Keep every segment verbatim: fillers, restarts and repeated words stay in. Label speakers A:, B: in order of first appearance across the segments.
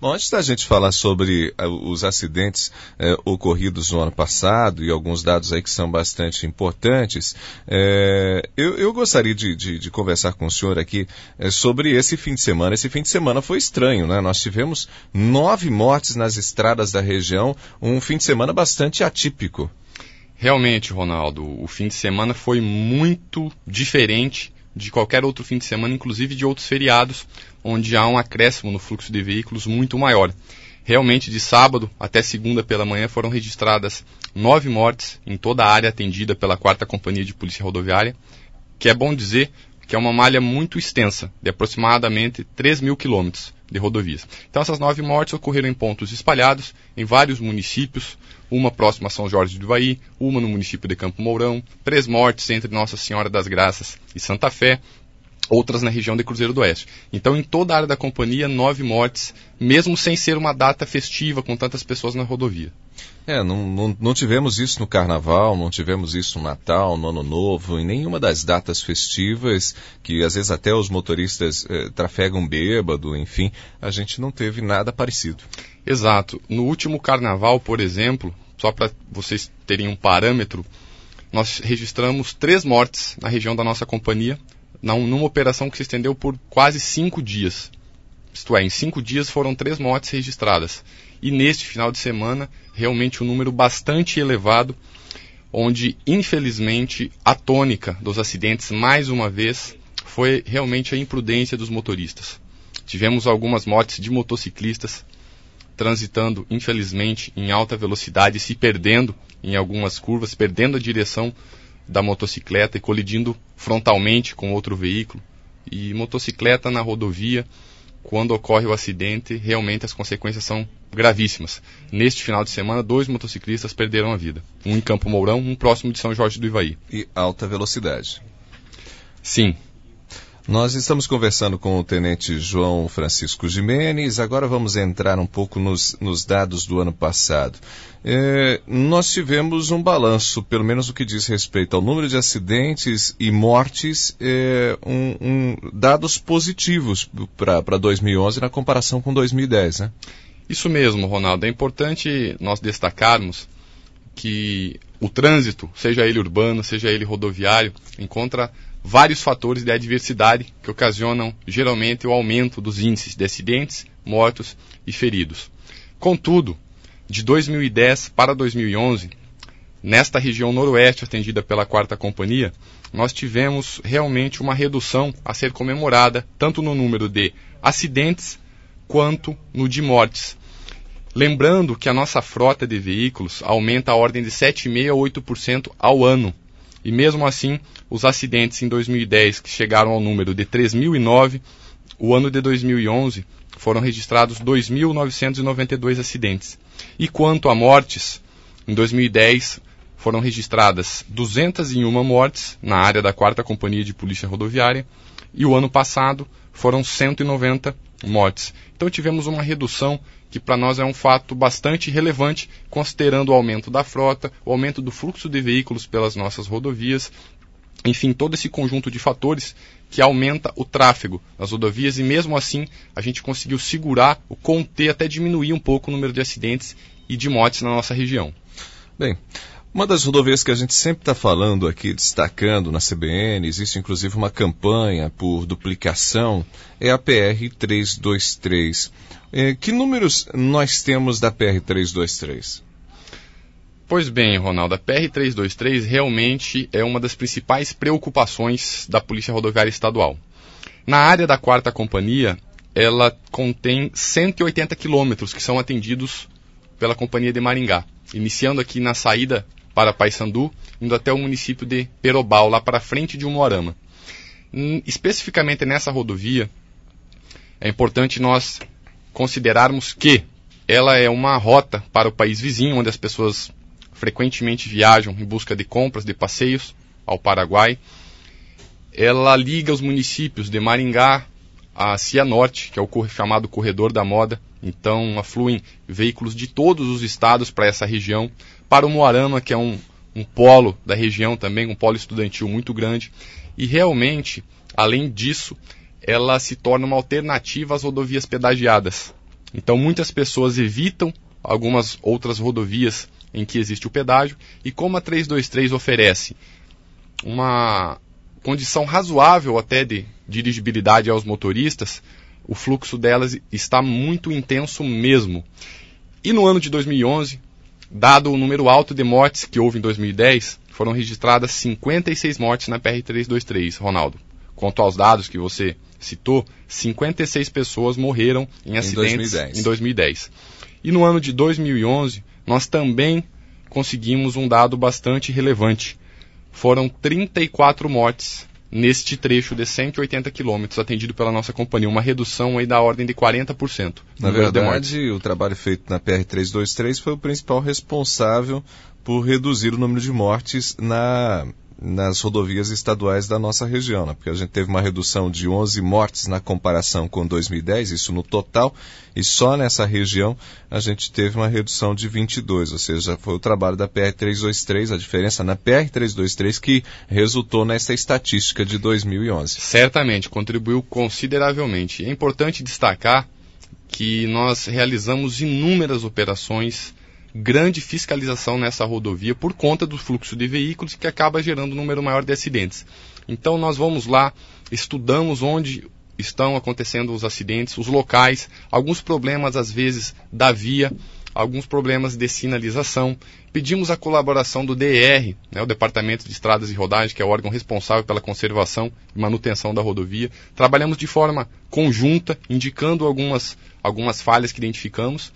A: Bom, antes da gente falar sobre uh, os acidentes uh, ocorridos no ano passado e alguns dados aí que são bastante importantes, uh, eu, eu gostaria de, de, de conversar com o senhor aqui uh, sobre esse fim de semana. Esse fim de semana foi estranho, né? Nós tivemos nove mortes nas estradas da região, um fim de semana bastante atípico.
B: Realmente, Ronaldo, o fim de semana foi muito diferente de qualquer outro fim de semana, inclusive de outros feriados, onde há um acréscimo no fluxo de veículos muito maior. Realmente, de sábado até segunda pela manhã foram registradas nove mortes em toda a área atendida pela quarta Companhia de Polícia Rodoviária, que é bom dizer que é uma malha muito extensa, de aproximadamente três mil quilômetros de rodovias. Então, essas nove mortes ocorreram em pontos espalhados, em vários municípios, uma próxima a São Jorge do Ivaí, uma no município de Campo Mourão, três mortes entre Nossa Senhora das Graças e Santa Fé, outras na região de Cruzeiro do Oeste. Então, em toda a área da companhia, nove mortes, mesmo sem ser uma data festiva com tantas pessoas na rodovia.
A: É, não, não, não tivemos isso no Carnaval, não tivemos isso no Natal, no Ano Novo, em nenhuma das datas festivas, que às vezes até os motoristas eh, trafegam bêbado, enfim, a gente não teve nada parecido.
B: Exato. No último Carnaval, por exemplo, só para vocês terem um parâmetro, nós registramos três mortes na região da nossa companhia, numa operação que se estendeu por quase cinco dias. Isto é, em cinco dias foram três mortes registradas. E neste final de semana, realmente um número bastante elevado, onde, infelizmente, a tônica dos acidentes, mais uma vez, foi realmente a imprudência dos motoristas. Tivemos algumas mortes de motociclistas transitando, infelizmente, em alta velocidade, se perdendo em algumas curvas, perdendo a direção da motocicleta e colidindo frontalmente com outro veículo. E motocicleta na rodovia, quando ocorre o acidente, realmente as consequências são gravíssimas. Neste final de semana, dois motociclistas perderam a vida. Um em Campo Mourão, um próximo de São Jorge do Ivaí.
A: E alta velocidade.
B: Sim.
A: Nós estamos conversando com o Tenente João Francisco Gimenez. Agora vamos entrar um pouco nos, nos dados do ano passado. É, nós tivemos um balanço, pelo menos no que diz respeito ao número de acidentes e mortes, é, um, um, dados positivos para dois mil e onze na comparação com dois mil e dez, né?
B: Isso mesmo, Ronaldo. É importante nós destacarmos que o trânsito, seja ele urbano, seja ele rodoviário, encontra vários fatores de adversidade que ocasionam geralmente o aumento dos índices de acidentes, mortos e feridos. Contudo, de dois mil e dez para dois mil e onze, nesta região noroeste atendida pela quarta Companhia, nós tivemos realmente uma redução a ser comemorada, tanto no número de acidentes quanto no de mortes. Lembrando que a nossa frota de veículos aumenta a ordem de sete vírgula cinco a oito por cento ao ano. E mesmo assim, os acidentes em dois mil e dez, que chegaram ao número de três mil e nove, o ano de dois mil e onze foram registrados dois mil novecentos e noventa e dois acidentes. E quanto a mortes, em dois mil e dez foram registradas duzentas e uma mortes na área da quarta Companhia de Polícia Rodoviária e o ano passado foram cento e noventa mortes. Então tivemos uma redução que para nós é um fato bastante relevante, considerando o aumento da frota, o aumento do fluxo de veículos pelas nossas rodovias, enfim, todo esse conjunto de fatores que aumenta o tráfego nas rodovias e mesmo assim a gente conseguiu segurar, ou conter, até diminuir um pouco o número de acidentes e de mortes na nossa região.
A: Bem, uma das rodovias que a gente sempre está falando aqui, destacando na C B N, existe inclusive uma campanha por duplicação, é a P R trezentos e vinte e três. É, que números nós temos da P R trezentos e vinte e três?
B: Pois bem, Ronaldo, a P R trezentos e vinte e três realmente é uma das principais preocupações da Polícia Rodoviária Estadual. Na área da quarta Companhia, ela contém cento e oitenta quilômetros que são atendidos pela Companhia de Maringá, iniciando aqui na saída para Paissandu, indo até o município de Perobal, lá para frente de Umuarama. Especificamente nessa rodovia, é importante nós considerarmos que ela é uma rota para o país vizinho, onde as pessoas frequentemente viajam em busca de compras, de passeios ao Paraguai. Ela liga os municípios de Maringá a Cianorte, que é o chamado Corredor da Moda. Então afluem veículos de todos os estados para essa região, para o Umuarama, que é um, um polo da região também, um polo estudantil muito grande. E realmente, além disso, ela se torna uma alternativa às rodovias pedagiadas. Então muitas pessoas evitam algumas outras rodovias em que existe o pedágio, e como a trezentos e vinte e três oferece uma condição razoável até de dirigibilidade aos motoristas, o fluxo delas está muito intenso mesmo. E no ano de dois mil e onze, dado o número alto de mortes que houve em dois mil e dez, foram registradas cinquenta e seis mortes na P R trezentos e vinte e três, Ronaldo. Quanto aos dados que você citou, cinquenta e seis pessoas morreram em acidentes em dois mil e dez. E no ano de dois mil e onze, nós também conseguimos um dado bastante relevante. Foram trinta e quatro mortes neste trecho de cento e oitenta quilômetros atendido pela nossa companhia, uma redução aí da ordem de quarenta por cento.
A: Na verdade, o trabalho feito na P R trezentos e vinte e três foi o principal responsável por reduzir o número de mortes na... nas rodovias estaduais da nossa região, né? Porque a gente teve uma redução de onze mortes na comparação com dois mil e dez, isso no total, e só nessa região a gente teve uma redução de vinte e dois, ou seja, foi o trabalho da P R trezentos e vinte e três, a diferença na P R trezentos e vinte e três que resultou nessa estatística de dois mil e onze.
B: Certamente, contribuiu consideravelmente. É importante destacar que nós realizamos inúmeras operações, grande fiscalização nessa rodovia por conta do fluxo de veículos que acaba gerando um número maior de acidentes. Então nós vamos lá, estudamos onde estão acontecendo os acidentes, os locais, alguns problemas às vezes da via, alguns problemas de sinalização. Pedimos a colaboração do D E R, né, o Departamento de Estradas e Rodagem, que é o órgão responsável pela conservação e manutenção da rodovia. Trabalhamos de forma conjunta, indicando algumas, algumas falhas que identificamos,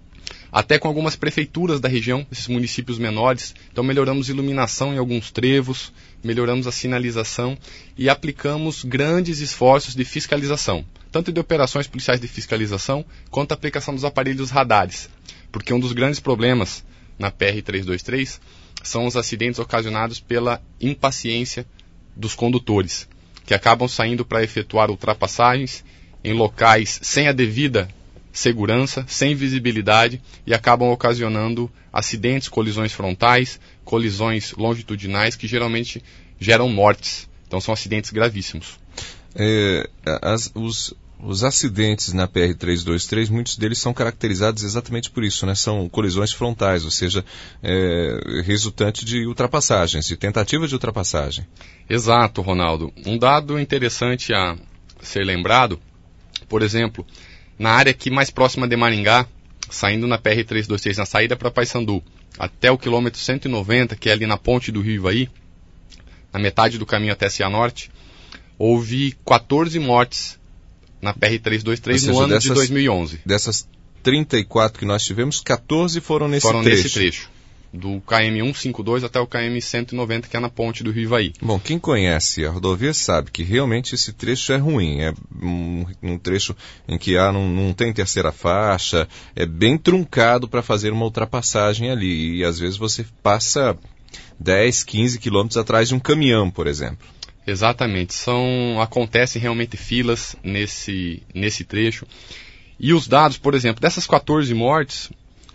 B: até com algumas prefeituras da região, esses municípios menores. Então melhoramos iluminação em alguns trevos, melhoramos a sinalização e aplicamos grandes esforços de fiscalização, tanto de operações policiais de fiscalização, quanto a aplicação dos aparelhos radares. Porque um dos grandes problemas na P R trezentos e vinte e três são os acidentes ocasionados pela impaciência dos condutores, que acabam saindo para efetuar ultrapassagens em locais sem a devida segurança, sem visibilidade, e acabam ocasionando acidentes, colisões frontais, colisões longitudinais, que geralmente geram mortes. Então são acidentes gravíssimos.
A: É, as, os, os acidentes na P R trezentos e vinte e três, muitos deles são caracterizados exatamente por isso, né? São colisões frontais, ou seja, é, resultante de ultrapassagens, de tentativa de ultrapassagem.
B: Exato, Ronaldo. Um dado interessante a ser lembrado, por exemplo, na área aqui mais próxima de Maringá, saindo na P R trezentos e vinte e três, na saída para Paysandu, até o quilômetro cento e noventa, que é ali na ponte do Rio Ivaí, na metade do caminho até Cianorte, houve quatorze mortes na P R trezentos e vinte e três no ano dessas, de dois mil e onze.
A: Dessas trinta e quatro que nós tivemos, quatorze foram nesse
B: foram
A: trecho.
B: Foram nesse trecho. Do K M cento e cinquenta e dois até o K M cento e noventa, que é na ponte do Rio Ivaí.
A: Bom, quem conhece a rodovia sabe que realmente esse trecho é ruim. É um, um trecho em que há, não, não tem terceira faixa, é bem truncado para fazer uma ultrapassagem ali. E às vezes você passa dez, quinze quilômetros atrás de um caminhão, por exemplo.
B: Exatamente. São, acontecem realmente filas nesse, nesse trecho. E os dados, por exemplo, dessas quatorze mortes,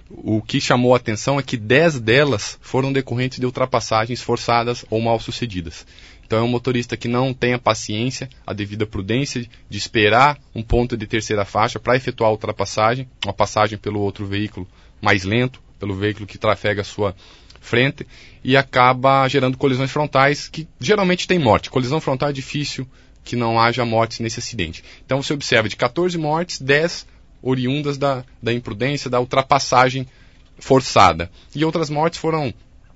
B: o que chamou a atenção é que dez delas foram decorrentes de ultrapassagens forçadas ou mal sucedidas. Então é um motorista que não tem a paciência, a devida prudência de esperar um ponto de terceira faixa para efetuar a ultrapassagem, uma passagem pelo outro veículo mais lento, pelo veículo que trafega a sua frente, e acaba gerando colisões frontais que geralmente tem morte. Colisão frontal é difícil que não haja mortes nesse acidente. Então você observa de quatorze mortes, dez oriundas da, da imprudência, da ultrapassagem forçada. E outras mortes foram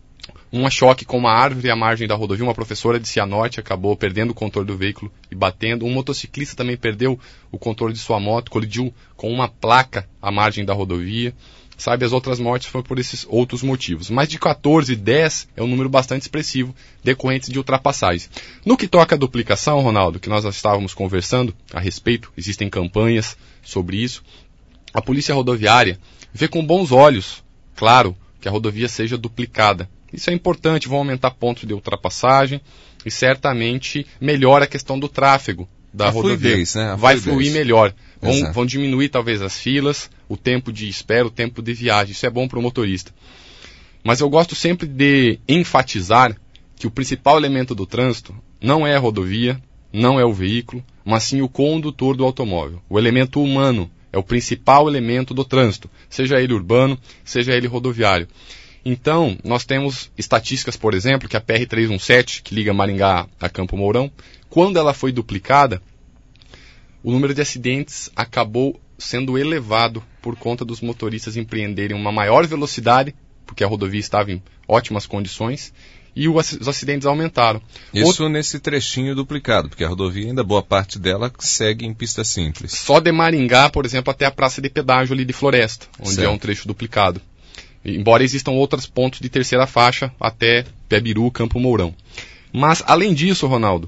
B: um choque com uma árvore à margem da rodovia. Uma professora de Cianorte acabou perdendo o controle do veículo e batendo. Um motociclista também perdeu o controle de sua moto, colidiu com uma placa à margem da rodovia. Sabe, as outras mortes foram por esses outros motivos. Mas de quatorze, dez é um número bastante expressivo, decorrentes de ultrapassagem. No que toca à duplicação, Ronaldo, que nós estávamos conversando a respeito, existem campanhas sobre isso, a Polícia Rodoviária vê com bons olhos, claro, que a rodovia seja duplicada. Isso é importante, vão aumentar pontos de ultrapassagem e certamente melhora a questão do tráfego da
A: a
B: rodovia.
A: Fluidez, né? A
B: Vai
A: fluidez.
B: fluir melhor. Vão, vão diminuir talvez as filas, o tempo de espera, o tempo de viagem. Isso é bom para o motorista. Mas eu gosto sempre de enfatizar que o principal elemento do trânsito não é a rodovia, não é o veículo, mas sim o condutor do automóvel. O elemento humano é o principal elemento do trânsito, seja ele urbano, seja ele rodoviário. Então, nós temos estatísticas, por exemplo, que a P R trezentos e dezessete, que liga Maringá a Campo Mourão, quando ela foi duplicada, o número de acidentes acabou sendo elevado por conta dos motoristas empreenderem uma maior velocidade, porque a rodovia estava em ótimas condições, e os acidentes aumentaram.
A: Isso
B: Outro...
A: nesse trechinho duplicado, porque a rodovia ainda, boa parte dela, segue em pista simples.
B: Só de Maringá, por exemplo, até a praça de pedágio ali de Floresta, onde
A: certo.
B: é um trecho duplicado. Embora existam outros pontos de terceira faixa, até Pebiru, Campo Mourão. Mas, além disso, Ronaldo,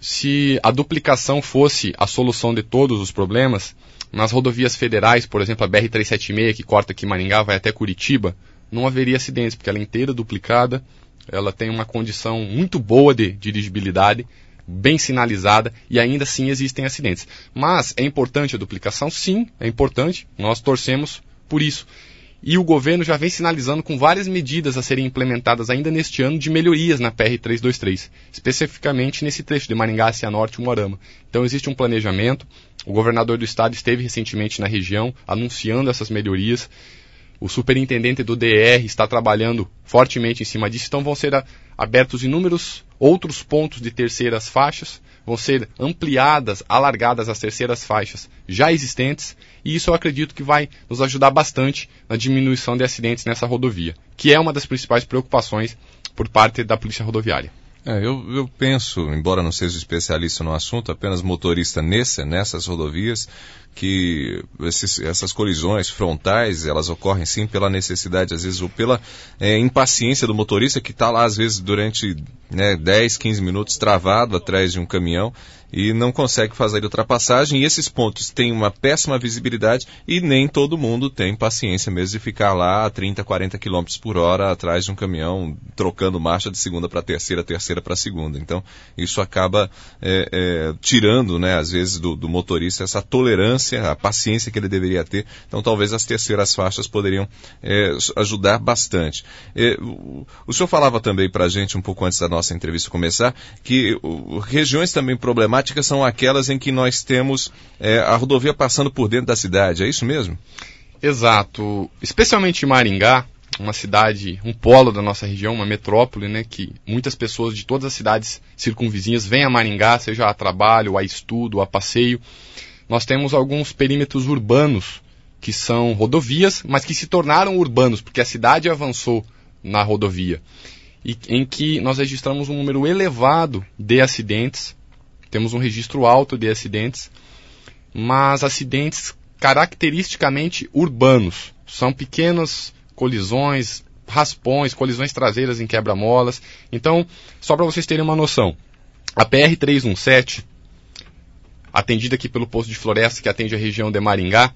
B: se a duplicação fosse a solução de todos os problemas, nas rodovias federais, por exemplo, a B R trezentos e setenta e seis, que corta aqui Maringá, vai até Curitiba, não haveria acidentes, porque ela é inteira duplicada, ela tem uma condição muito boa de dirigibilidade, bem sinalizada, e ainda assim existem acidentes. Mas é importante a duplicação? Sim, é importante, nós torcemos por isso. E o governo já vem sinalizando com várias medidas a serem implementadas ainda neste ano de melhorias na P R trezentos e vinte e três, especificamente nesse trecho de Maringá, Cianorte e Umuarama. Então existe um planejamento, o governador do estado esteve recentemente na região anunciando essas melhorias, o superintendente do D R está trabalhando fortemente em cima disso, então vão ser a, abertos inúmeros outros pontos de terceiras faixas, vão ser ampliadas, alargadas as terceiras faixas já existentes, e isso eu acredito que vai nos ajudar bastante na diminuição de acidentes nessa rodovia, que é uma das principais preocupações por parte da Polícia Rodoviária.
A: É, eu, eu penso, embora não seja especialista no assunto, apenas motorista nessa, nessas rodovias, que esses, essas colisões frontais, elas ocorrem sim pela necessidade, às vezes, ou pela é, impaciência do motorista que está lá, às vezes, durante né, dez, quinze minutos travado atrás de um caminhão e não consegue fazer a ultrapassagem, e esses pontos têm uma péssima visibilidade e nem todo mundo tem paciência mesmo de ficar lá a trinta, quarenta quilômetros por hora atrás de um caminhão, trocando marcha de segunda para terceira, terceira para segunda. Então, isso acaba é, é, tirando, né, às vezes, do, do motorista essa tolerância, a paciência que ele deveria ter. Então, talvez as terceiras faixas poderiam é, ajudar bastante. É, o, o senhor falava também para a gente, um pouco antes da nossa entrevista começar, que o, regiões também problemáticas são aquelas em que nós temos é, a rodovia passando por dentro da cidade, é isso mesmo?
B: Exato. Especialmente em Maringá, uma cidade, um polo da nossa região, uma metrópole, né, que muitas pessoas de todas as cidades circunvizinhas vêm a Maringá, seja a trabalho, a estudo, a passeio. Nós temos alguns perímetros urbanos que são rodovias, mas que se tornaram urbanos, porque a cidade avançou na rodovia, e em que nós registramos um número elevado de acidentes. Temos um registro alto de acidentes, mas acidentes caracteristicamente urbanos. São pequenas colisões, raspões, colisões traseiras em quebra-molas. Então, só para vocês terem uma noção, a P R trezentos e dezessete, atendida aqui pelo posto de Floresta, que atende a região de Maringá,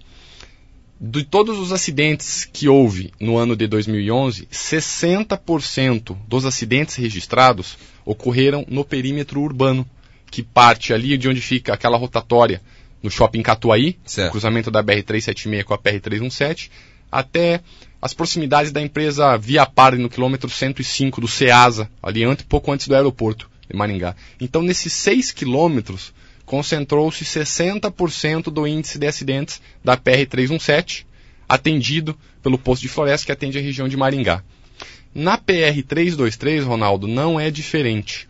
B: de todos os acidentes que houve no ano de dois mil e onze, sessenta por cento dos acidentes registrados ocorreram no perímetro urbano, que parte ali de onde fica aquela rotatória no Shopping Catuaí, o cruzamento da B R trezentos e setenta e seis com a P R trezentos e dezessete, até as proximidades da empresa Via Par, no quilômetro cento e cinco do Ceasa, ali antes, pouco antes do aeroporto de Maringá. Então, nesses seis quilômetros, concentrou-se sessenta por cento do índice de acidentes da P R trezentos e dezessete, atendido pelo posto de Floresta, que atende a região de Maringá. Na P R trezentos e vinte e três, Ronaldo, não é diferente.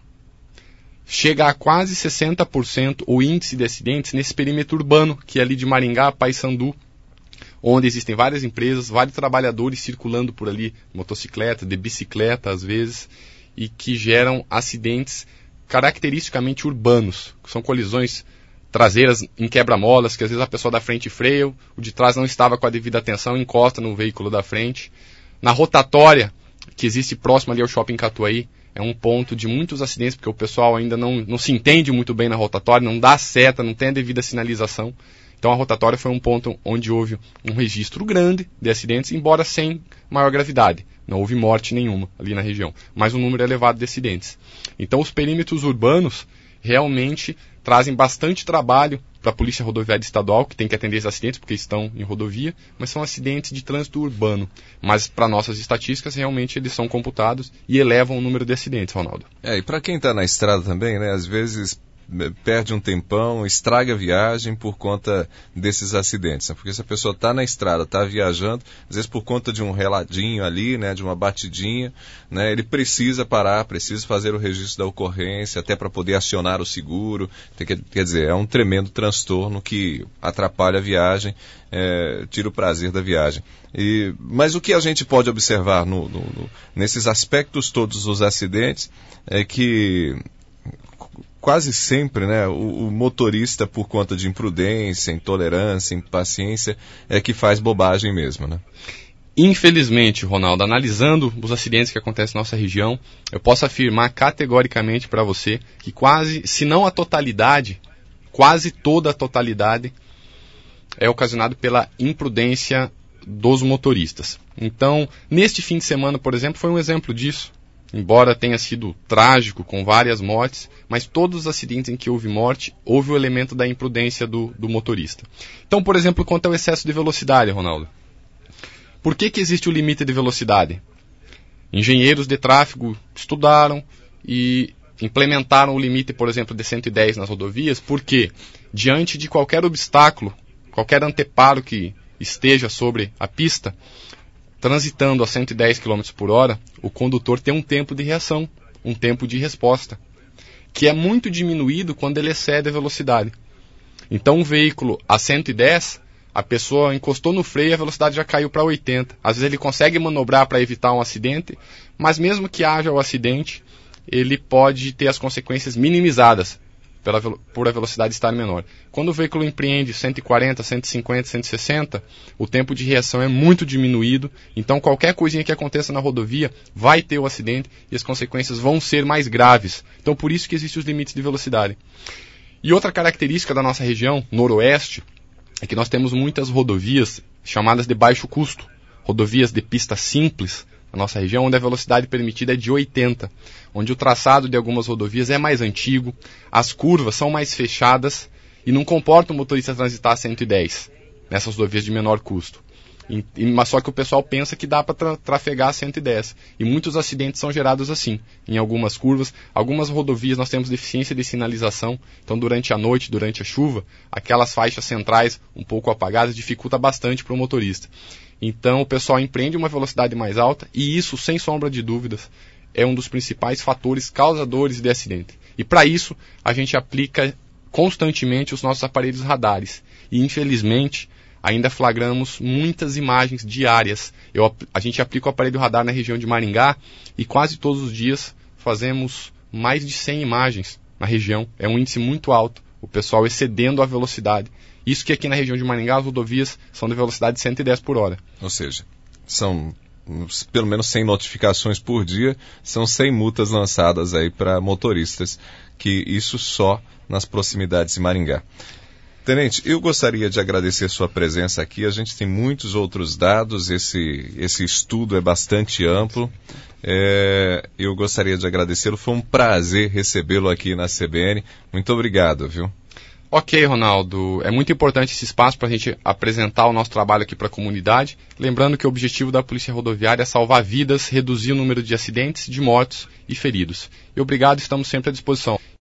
B: Chega a quase sessenta por cento o índice de acidentes nesse perímetro urbano, que é ali de Maringá, Paissandu, onde existem várias empresas, vários trabalhadores circulando por ali, motocicleta, de bicicleta às vezes, e que geram acidentes caracteristicamente urbanos, que são colisões traseiras em quebra-molas, que às vezes a pessoa da frente freia, o de trás não estava com a devida atenção, encosta no veículo da frente. Na rotatória, que existe próximo ali ao Shopping Catuaí, é um ponto de muitos acidentes, porque o pessoal ainda não, não se entende muito bem na rotatória, não dá seta, não tem a devida sinalização. Então a rotatória foi um ponto onde houve um registro grande de acidentes, embora sem maior gravidade. Não houve morte nenhuma ali na região, mas um número elevado de acidentes. Então os perímetros urbanos realmente trazem bastante trabalho para a Polícia Rodoviária Estadual, que tem que atender esses acidentes, porque estão em rodovia, mas são acidentes de trânsito urbano. Mas para nossas estatísticas, realmente eles são computados e elevam o número de acidentes, Ronaldo.
A: É, e para quem está na estrada também, né, às vezes perde um tempão, estraga a viagem por conta desses acidentes, né? Porque se a pessoa está na estrada, está viajando, às vezes por conta de um reladinho ali, né, de uma batidinha, né, ele precisa parar, precisa fazer o registro da ocorrência, até para poder acionar o seguro. Quer dizer, é um tremendo transtorno que atrapalha a viagem, é, tira o prazer da viagem. E, mas o que a gente pode observar no, no, no, nesses aspectos todos dos acidentes é que quase sempre, né, o, o motorista, por conta de imprudência, intolerância, impaciência, é que faz bobagem mesmo, né?
B: Infelizmente, Ronaldo, analisando os acidentes que acontecem na nossa região, eu posso afirmar categoricamente para você que quase, se não a totalidade, quase toda a totalidade é ocasionado pela imprudência dos motoristas. Então, neste fim de semana, por exemplo, foi um exemplo disso. Embora tenha sido trágico, com várias mortes, mas todos os acidentes em que houve morte, houve o elemento da imprudência do, do motorista. Então, por exemplo, quanto ao excesso de velocidade, Ronaldo. Por que que existe o limite de velocidade? Engenheiros de tráfego estudaram e implementaram o limite, por exemplo, de cento e dez nas rodovias, porque diante de qualquer obstáculo, qualquer anteparo que esteja sobre a pista, transitando a cento e dez quilômetros por hora, o condutor tem um tempo de reação, um tempo de resposta, que é muito diminuído quando ele excede a velocidade. Então, um veículo a cento e dez, a pessoa encostou no freio e a velocidade já caiu para oitenta. Às vezes ele consegue manobrar para evitar um acidente, mas mesmo que haja o acidente, ele pode ter as consequências minimizadas pela, por a velocidade estar menor. Quando o veículo empreende cento e quarenta, cento e cinquenta, cento e sessenta, o tempo de reação é muito diminuído, então qualquer coisinha que aconteça na rodovia vai ter o acidente e as consequências vão ser mais graves. Então por isso que existem os limites de velocidade. E outra característica da nossa região, noroeste, é que nós temos muitas rodovias chamadas de baixo custo, rodovias de pista simples na nossa região, onde a velocidade permitida é de oitenta, onde o traçado de algumas rodovias é mais antigo, as curvas são mais fechadas e não comportam o motorista transitar a cento e dez, nessas rodovias de menor custo. E, mas só que o pessoal pensa que dá para tra trafegar a cento e dez. E muitos acidentes são gerados assim, em algumas curvas. Algumas rodovias nós temos deficiência de sinalização, então durante a noite, durante a chuva, aquelas faixas centrais um pouco apagadas dificulta bastante para o motorista. Então o pessoal empreende uma velocidade mais alta e isso, sem sombra de dúvidas, é um dos principais fatores causadores de acidente. E para isso a gente aplica constantemente os nossos aparelhos radares. E infelizmente ainda flagramos muitas imagens diárias. Eu, a gente aplica o aparelho radar na região de Maringá e quase todos os dias fazemos mais de cem imagens na região. É um índice muito alto, o pessoal excedendo a velocidade. Isso que aqui na região de Maringá as rodovias são de velocidade de cento e dez por hora.
A: Ou seja, são pelo menos cem notificações por dia, são cem multas lançadas aí para motoristas, que isso só nas proximidades de Maringá. Tenente, eu gostaria de agradecer sua presença aqui. A gente tem muitos outros dados, esse, esse estudo é bastante amplo. É, eu gostaria de agradecê-lo, foi um prazer recebê-lo aqui na C B N. Muito obrigado, viu?
B: Ok, Ronaldo. É muito importante esse espaço para a gente apresentar o nosso trabalho aqui para a comunidade. Lembrando que o objetivo da Polícia Rodoviária é salvar vidas, reduzir o número de acidentes, de mortos e feridos. E obrigado, estamos sempre à disposição.